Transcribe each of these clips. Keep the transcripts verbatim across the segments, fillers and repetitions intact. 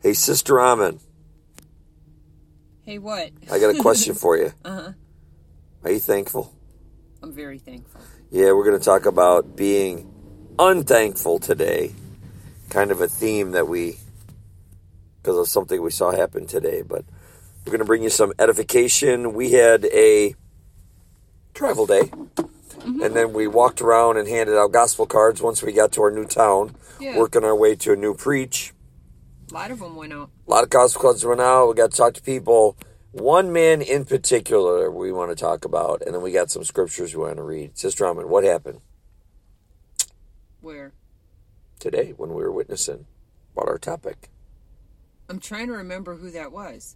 Hey, Sister Amen. Hey, what? I got a question for you. Uh-huh. Are you thankful? I'm very thankful. Yeah, we're going to talk about being unthankful today. Kind of a theme that we, because of something we saw happen today. But we're going to bring you some edification. We had a travel day. Mm-hmm. And then we walked around and handed out gospel cards once we got to our new town. Yeah. Working our way to a new preach. A lot of them went out. A lot of gospel cards went out. We got to talk to people. One man in particular we want to talk about. And then we got some scriptures we want to read. Sister Amen, what happened? Where? Today, when we were witnessing about our topic. I'm trying to remember who that was.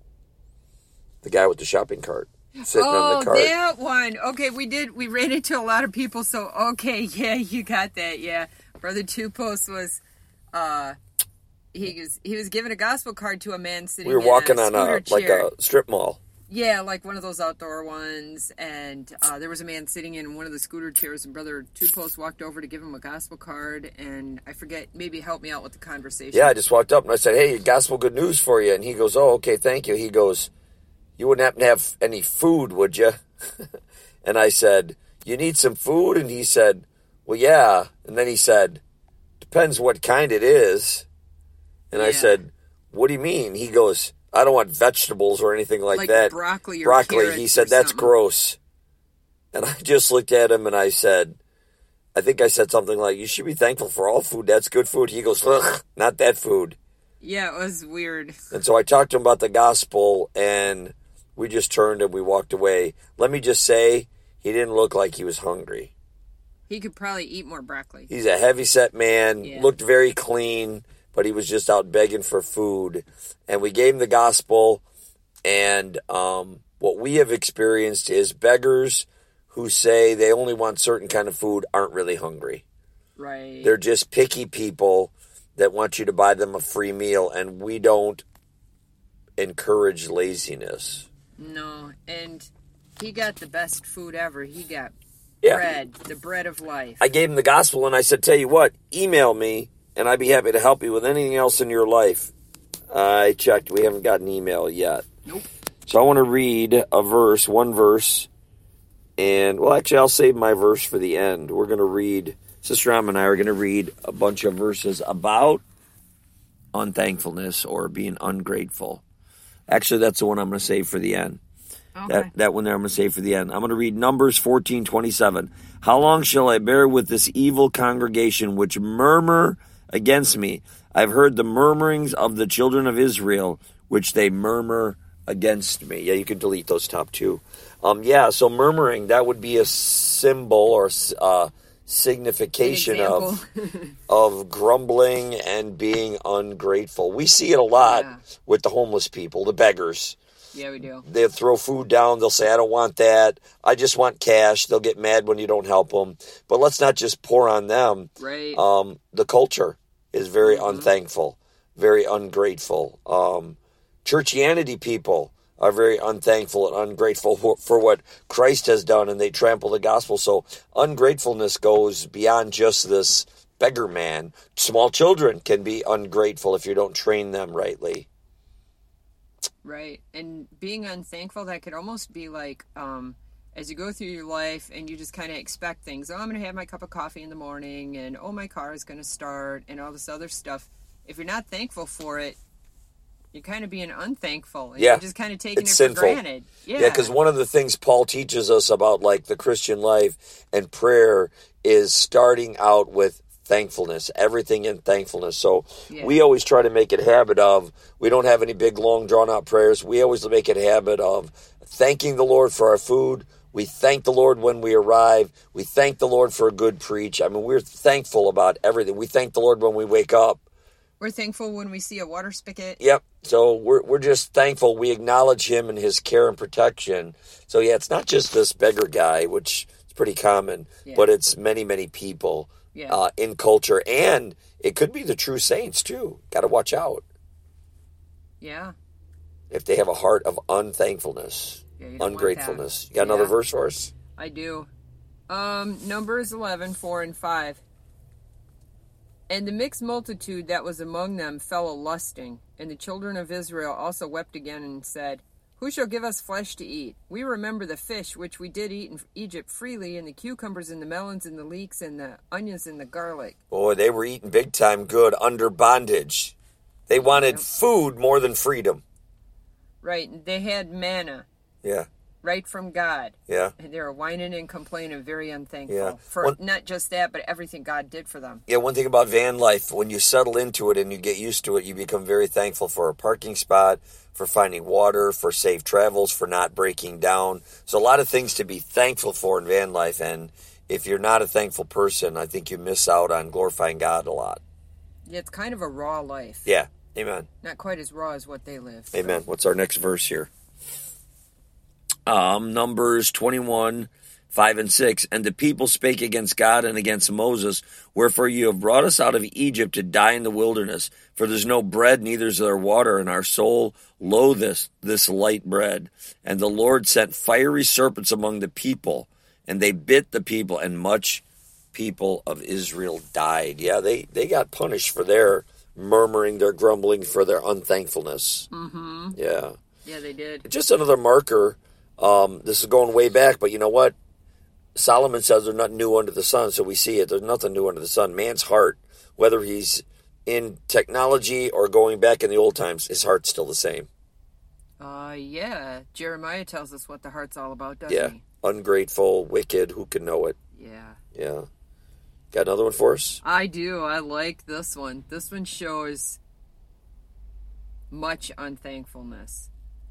The guy with the shopping cart. Sitting oh, on the cart. that one. Okay, we did. We ran into a lot of people, so okay, yeah, you got that, yeah. Brother Two Post was, uh, he was he was giving a gospel card to a man sitting. We were walking in a on a chair. like a strip mall. Yeah, like one of those outdoor ones, and uh, there was a man sitting in one of the scooter chairs, and Brother Two Post walked over to give him a gospel card, and I forget, maybe help me out with the conversation. Yeah, I just walked up and I said, "Hey, gospel good news for you," and he goes, "Oh, okay, thank you." He goes, "You wouldn't happen to have any food, would you?" And I said, "You need some food?" And he said, "Well, yeah." And then he said, "Depends what kind it is." And yeah. I said, "What do you mean?" He goes, "I don't want vegetables or anything like, like that. broccoli or Broccoli." carrots He said, or "That's something. gross." And I just looked at him and I said, I think I said something like, "You should be thankful for all food. That's good food." He goes, "Ugh, not that food." Yeah, it was weird. And so I talked to him about the gospel, and we just turned and we walked away. Let me just say, he didn't look like he was hungry. He could probably eat more broccoli. He's a heavy-set man, yeah. Looked very clean, but he was just out begging for food. And we gave him the gospel, and um, what we have experienced is beggars who say they only want certain kind of food aren't really hungry. Right. They're just picky people that want you to buy them a free meal, and we don't encourage laziness. No, and he got the best food ever. He got yeah. bread, the bread of life. I gave him the gospel, and I said, "Tell you what, email me, and I'd be happy to help you with anything else in your life." I checked. We haven't got an email yet. Nope. So I want to read a verse, one verse, and, well, actually, I'll save my verse for the end. We're going to read, Sister Am and I are going to read a bunch of verses about unthankfulness or being ungrateful. Actually, that's the one I'm going to save for the end. Okay. That that one there I'm going to save for the end. I'm going to read Numbers fourteen twenty-seven. "How long shall I bear with this evil congregation which murmur against me? I've heard the murmurings of the children of Israel, which they murmur against me." Yeah, you can delete those top two. Um, yeah, so murmuring, that would be a symbol or uh, signification of of grumbling and being ungrateful. We see it a lot yeah. with the homeless people, the beggars. Yeah, we do. They'll throw food down. They'll say, "I don't want that. I just want cash." They'll get mad when you don't help them. But let's not just pour on them. Right. Um, the culture is very mm-hmm. unthankful, very ungrateful. Um, churchianity people are very unthankful and ungrateful for, for what Christ has done, and they trample the gospel. So ungratefulness goes beyond just this beggar man. Small children can be ungrateful if you don't train them rightly. Right. And being unthankful, that could almost be like, um, as you go through your life and you just kind of expect things. Oh, I'm going to have my cup of coffee in the morning, and oh, my car is going to start, and all this other stuff. If you're not thankful for it, you're kind of being unthankful. And yeah. You're just kind of taking it's it sinful. for granted. Yeah. Yeah, because one of the things Paul teaches us about, like, the Christian life and prayer is starting out with thankfulness, everything in thankfulness. So yeah. we always try to make it a habit of, we don't have any big, long, drawn-out prayers. We always make it a habit of thanking the Lord for our food. We thank the Lord when we arrive. We thank the Lord for a good preach. I mean, we're thankful about everything. We thank the Lord when we wake up. We're thankful when we see a water spigot. Yep. So we're we're just thankful. We acknowledge him and his care and protection. So, yeah, it's not just this beggar guy, which is pretty common, yeah. but it's many, many people. Yeah. Uh, in culture, and it could be the true saints too. Got to watch out. Yeah. If they have a heart of unthankfulness, yeah, you ungratefulness. You got another yeah. verse for us? I do. Um, Numbers eleven, four and five. And the mixed multitude that was among them fell a-lusting. And the children of Israel also wept again and said, Who shall give us flesh to eat? We remember the fish which we did eat in Egypt freely, and the cucumbers and the melons and the leeks and the onions and the garlic. Boy, they were eating big time good under bondage. They wanted yep. food more than freedom. Right. They had manna. Yeah. Right from God. Yeah. And they were whining and complaining, very unthankful. Yeah. For one, not just that, but everything God did for them. Yeah, one thing about van life, when you settle into it and you get used to it, you become very thankful for a parking spot, for finding water, for safe travels, for not breaking down. So a lot of things to be thankful for in van life. And if you're not a thankful person, I think you miss out on glorifying God a lot. Yeah, it's kind of a raw life. Yeah. Amen. Not quite as raw as what they live. Amen. So. What's our next verse here? Um, Numbers twenty-one, five and six. And the people spake against God and against Moses, Wherefore you have brought us out of Egypt to die in the wilderness. For there's no bread, neither is there water, and our soul loatheth this light bread. And the Lord sent fiery serpents among the people, and they bit the people, and much people of Israel died. Yeah, they, they got punished for their murmuring, their grumbling, for their unthankfulness. Mm-hmm. Yeah. Yeah, they did. Just another marker. Um, this is going way back, but you know what? Solomon says there's nothing new under the sun, so we see it. There's nothing new under the sun. Man's heart, whether he's in technology or going back in the old times, his heart's still the same. Uh, yeah. Jeremiah tells us what the heart's all about, doesn't yeah. he? Ungrateful, wicked, who can know it? Yeah. Yeah. Got another one for us? I do. I like this one. This one shows much unthankfulness.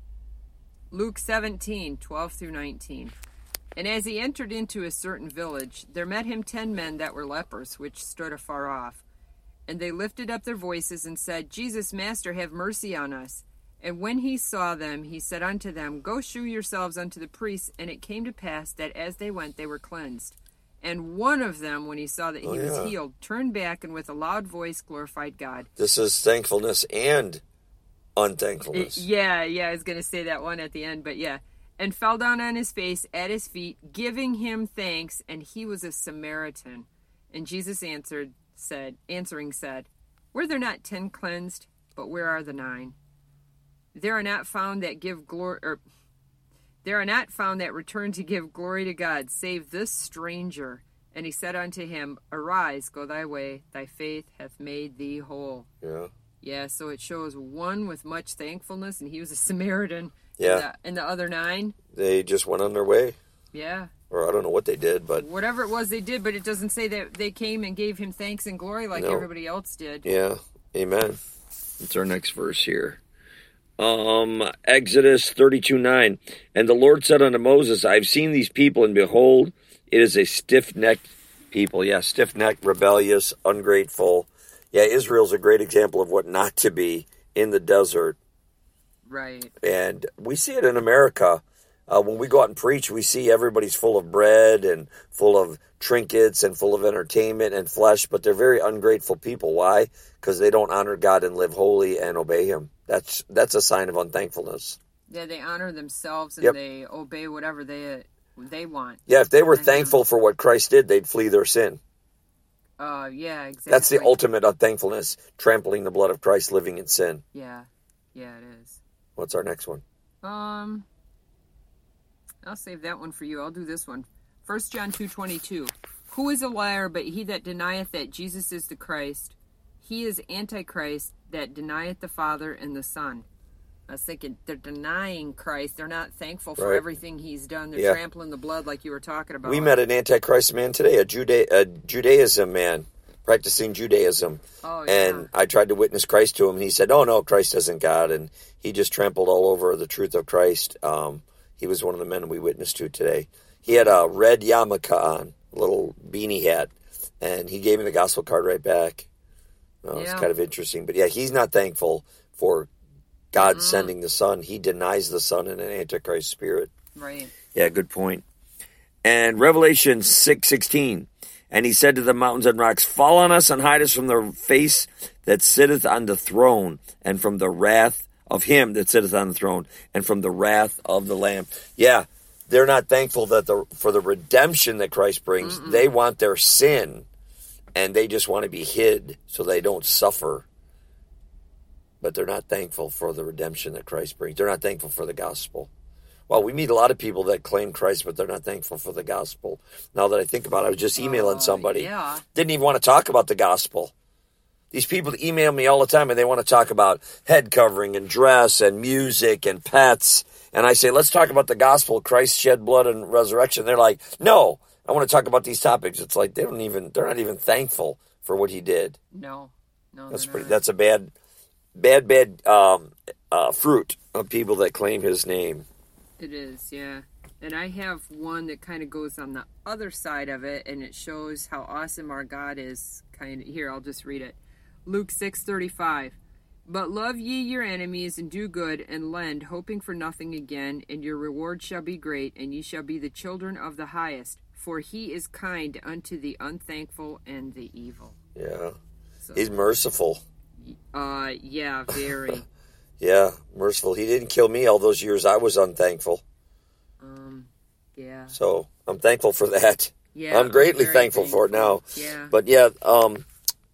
Luke seventeen, twelve through nineteen. And as he entered into a certain village, there met him ten men that were lepers, which stood afar off. And they lifted up their voices and said, Jesus, Master, have mercy on us. And when he saw them, he said unto them, Go shew yourselves unto the priests. And it came to pass that as they went, they were cleansed. And one of them, when he saw that he oh, yeah. was healed, turned back and with a loud voice glorified God. This is thankfulness and unthankfulness. It, yeah, yeah, I was going to say that one at the end, but yeah. And fell down on his face at his feet, giving him thanks, and he was a Samaritan. And Jesus answered, said, answering said, Were there not ten cleansed? But where are the nine? There are not found that give glory, or there are not found that return to give glory to God, save this stranger. And he said unto him, Arise, go thy way, thy faith hath made thee whole. Yeah. Yeah, so it shows one with much thankfulness, and he was a Samaritan. Yeah. And the, and the other nine? They just went on their way. Yeah. Or I don't know what they did, but... Whatever it was they did, but it doesn't say that they came and gave him thanks and glory like no. everybody else did. Yeah. Amen. That's our next verse here. Um, Exodus thirty-two nine. And the Lord said unto Moses, I have seen these people, and behold, it is a stiff-necked people. Yeah, stiff-necked, rebellious, ungrateful. Yeah, Israel's a great example of what not to be in the desert. Right. And we see it in America. Uh, when we go out and preach, we see everybody's full of bread and full of trinkets and full of entertainment and flesh, but they're very ungrateful people. Why? Because they don't honor God and live holy and obey Him. That's that's a sign of unthankfulness. Yeah, they honor themselves and yep. they obey whatever they they want. Yeah, if they were thankful for what Christ did, they'd flee their sin. Uh, yeah, exactly. That's the ultimate unthankfulness, trampling the blood of Christ, living in sin. Yeah, yeah, it is. What's our next one? Um, I'll save that one for you. I'll do this one. First John two twenty-two. Who is a liar but he that denieth that Jesus is the Christ? He is Antichrist that denieth the Father and the Son. I was thinking, they're denying Christ. They're not thankful for right. everything He's done. They're yeah. trampling the blood like you were talking about. We met an Antichrist man today, a, Juda- a Judaism man, practicing Judaism. Oh, yeah. And I tried to witness Christ to him, and he said, oh, no, Christ isn't God. And he just trampled all over the truth of Christ. Um, he was one of the men we witnessed to today. He had a red yarmulke on, a little beanie hat, and he gave me the gospel card right back. Oh, yeah. It's kind of interesting. But, yeah, he's not thankful for God mm-hmm. sending the Son. He denies the Son in an Antichrist spirit. Right. Yeah, good point. And Revelation six sixteen. And he said to the mountains and rocks, fall on us and hide us from the face that sitteth on the throne, and from the wrath of him that sitteth on the throne, and from the wrath of the Lamb. Yeah, they're not thankful that the for the redemption that Christ brings. Mm-mm. They want their sin and they just want to be hid so they don't suffer. But they're not thankful for the redemption that Christ brings. They're not thankful for the gospel. Well, we meet a lot of people that claim Christ, but they're not thankful for the gospel. Now that I think about it, I was just emailing somebody. Uh, yeah. Didn't even want to talk about the gospel. These people email me all the time, and they want to talk about head covering and dress and music and pets. And I say, let's talk about the gospel, Christ shed blood and resurrection. They're like, no, I want to talk about these topics. It's like they don't even, they're not even thankful for what he did. No, no, That's pretty. not. That's a bad, bad, bad um, uh, fruit of people that claim his name. It is, yeah. And I have one that kind of goes on the other side of it, and it shows how awesome our God is. Kind of here, I'll just read it. Luke six thirty-five. But love ye your enemies, and do good, and lend, hoping for nothing again, and your reward shall be great, and ye shall be the children of the highest. For he is kind unto the unthankful and the evil. Yeah. So, He's merciful. Uh, yeah, very. Yeah, merciful. He didn't kill me all those years I was unthankful. Um, yeah. So I'm thankful for that. Yeah. I'm greatly very thankful, thankful for it now. Yeah. But yeah, um,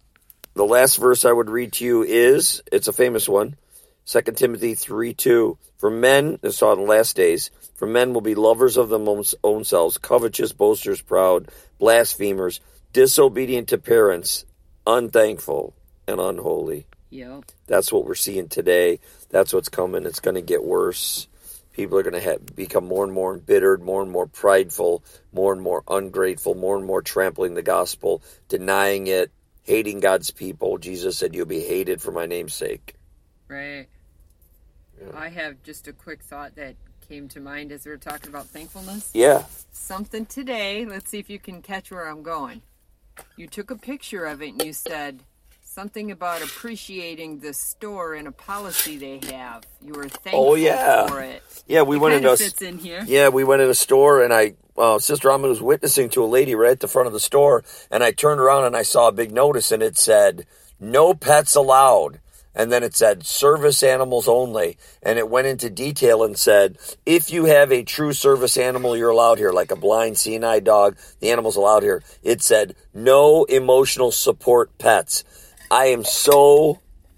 the last verse I would read to you is, it's a famous one, Second Timothy three two. For men, this saw in the last days, for men will be lovers of their own selves, covetous, boasters, proud, blasphemers, disobedient to parents, unthankful, and unholy. Yep. That's what we're seeing today. That's what's coming. It's going to get worse. People are going to have, become more and more embittered, more and more prideful, more and more ungrateful, more and more trampling the gospel, denying it, hating God's people. Jesus said, you'll be hated for my name's sake. Right. Yeah. I have just a quick thought that came to mind as we were talking about thankfulness. Yeah. Something today, let's see if you can catch where I'm going. You took a picture of it and you said something about appreciating the store and a policy they have. You were thankful oh, yeah. for it. Yeah, we it went into a, fits in here. Yeah, we went in a store, and I uh, Sister Amma was witnessing to a lady right at the front of the store, and I turned around and I saw a big notice, and it said, no pets allowed. And then it said, service animals only. And it went into detail and said, if you have a true service animal, you're allowed here, like a blind seeing eye dog, the animal's allowed here. It said, no emotional support pets. I am so,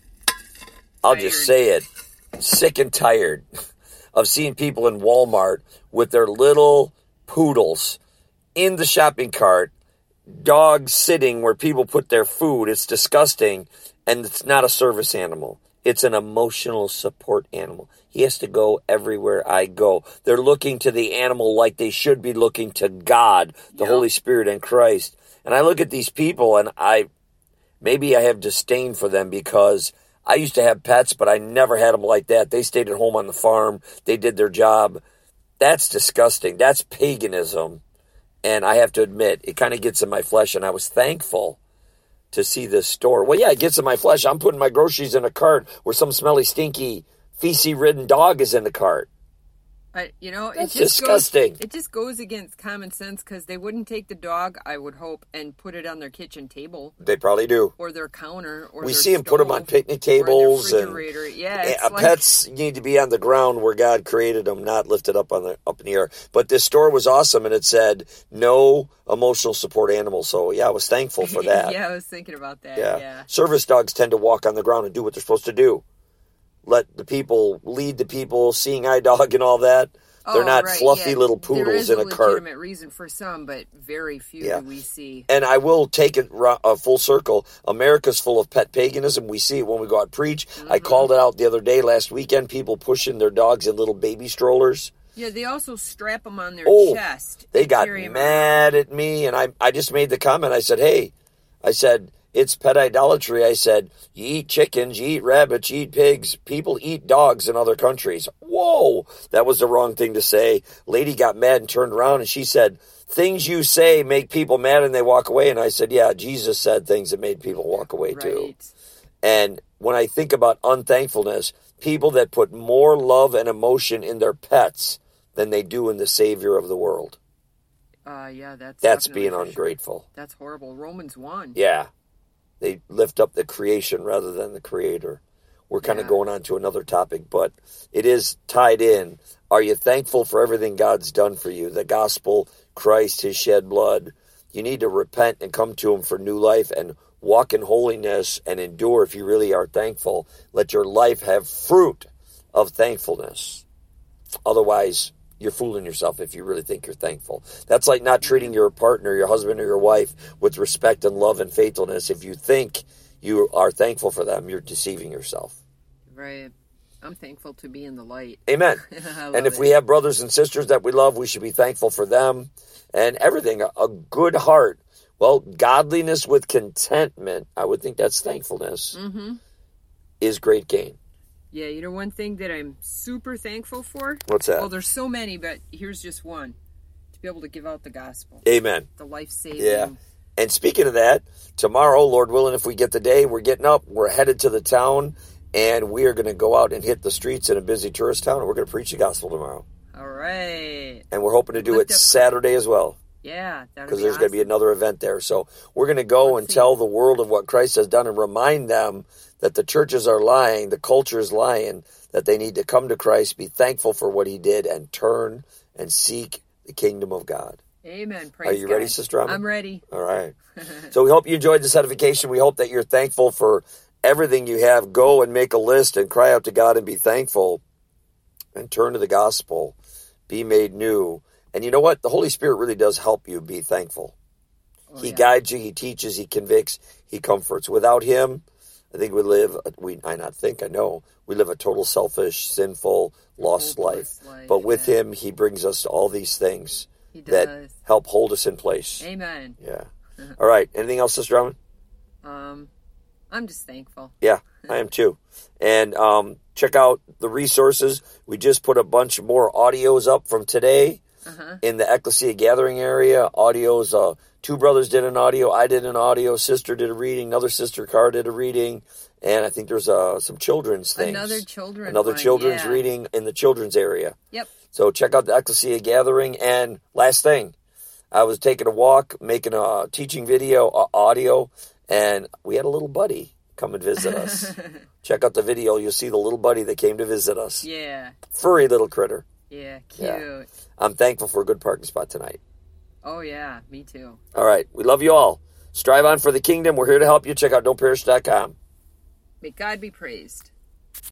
I'll tired. just say it, sick and tired of seeing people in Walmart with their little poodles in the shopping cart, dogs sitting where people put their food. It's disgusting. And it's not a service animal. It's an emotional support animal. He has to go everywhere I go. They're looking to the animal like they should be looking to God, the Yep. Holy Spirit, and Christ. And I look at these people, and I maybe I have disdain for them because I used to have pets, but I never had them like that. They stayed at home on the farm. They did their job. That's disgusting. That's paganism. And I have to admit, it kind of gets in my flesh, and I was thankful to see this store. Well, yeah, it gets in my flesh. I'm putting my groceries in a cart where some smelly, stinky, feces-ridden dog is in the cart. I, you know, That's it just disgusting. Goes, it just goes against common sense because they wouldn't take the dog, I would hope, and put it on their kitchen table They probably do. or their counter or We their see them put them on stove picnic or in their tables, and refrigerator. Yeah, it's uh, like, pets need to be on the ground where God created them, not lifted up on the up in the air. But this store was awesome, and it said no emotional support animals. So yeah, I was thankful for that. yeah, I was thinking about that. Yeah. Yeah. Service dogs tend to walk on the ground and do what they're supposed to do. Let the people lead the people, seeing eye dog and all that. They're Oh, not right, fluffy yeah. little There poodles is in a a cart. legitimate reason for some, but very few Yeah. do we see. And I will take it ro- uh, full circle. America's full of pet paganism. We see it when we go out preach. Mm-hmm. I called it out the other day, last weekend, people pushing their dogs in little baby strollers. Yeah, they also strap them on their Oh, chest. They and got carry 'em mad at me, and I, I just made the comment. I said, hey, I said, it's pet idolatry. I said, you eat chickens, you eat rabbits, you eat pigs. People eat dogs in other countries. Whoa, that was the wrong thing to say. Lady got mad and turned around, and she said, things you say make people mad and they walk away. And I said, yeah, Jesus said things that made people walk away Right. too. And when I think about unthankfulness, people that put more love and emotion in their pets than they do in the Savior of the world. Uh, yeah, that's That's definitely being for sure. ungrateful. That's horrible. Romans one. Yeah. They lift up the creation rather than the creator. We're kind of Yeah. going on to another topic, but it is tied in. Are you thankful for everything God's done for you? The gospel, Christ, his shed blood. you need to repent and come to him for new life and walk in holiness and endure if you really are thankful. Let your life have fruit of thankfulness. Otherwise, you're fooling yourself if you really think you're thankful. That's like not treating your partner, your husband or your wife with respect and love and faithfulness. If you think you are thankful for them, you're deceiving yourself. Right. I'm thankful to be in the light. Amen. And if it. we have brothers and sisters that we love, we should be thankful for them and everything. A, a good heart. Well, godliness with contentment, I would think that's thankfulness, mm-hmm. is great gain. Yeah, you know one thing that I'm super thankful for? What's that? Well, there's so many, but here's just one. To be able to give out the gospel. Amen. The life-saving. Yeah. And speaking of that, tomorrow, Lord willing, if we get the day, we're getting up, we're headed to the town, and we are going to go out and hit the streets in a busy tourist town, and we're going to preach the gospel tomorrow. All right. And we're hoping to do Lift it up- Saturday as well. Yeah, that'll Because be there's awesome. going to be another event there. So we're going to go Let's and see. tell the world of what Christ has done and remind them that the churches are lying, the culture is lying, that they need to come to Christ, be thankful for what he did, and turn and seek the kingdom of God. Amen. Praise Are you God. ready, Sister Amma? I'm ready. All right. So we hope you enjoyed this edification. We hope that you're thankful for everything you have. Go and make a list and cry out to God and be thankful and turn to the gospel. Be made new. And you know what? The Holy Spirit really does help you be thankful. Oh, he yeah. guides you. He teaches. He convicts. He comforts. Without him, I think we live, we I not think, I know, we live a total selfish, sinful, lost life. Hopeless life, But with yeah. him, he brings us all these things He that does. help hold us in place. Amen. Yeah. All right. Anything else, Sister Drummond? Um, I'm just thankful. Yeah, I am too. And um, check out the resources. We just put a bunch more audios up from today Uh-huh. in the Ecclesia Gathering area. Audios, uh, two brothers did an audio. I did an audio. Sister did a reading. Another sister, Car, did a reading. And I think there's uh, some children's things. Another children's Another one, children's yeah. reading in the children's area. Yep. So check out the Ecclesia Gathering. And last thing, I was taking a walk, making a teaching video, uh, audio, and we had a little buddy come and visit us. Check out the video. You'll see the little buddy that came to visit us. Yeah. Furry little critter. Yeah. Cute. Yeah. I'm thankful for a good parking spot tonight. Oh, yeah. Me too. All right. We love you all. Strive on for the kingdom. We're here to help you. Check out don't perish dot com. May God be praised.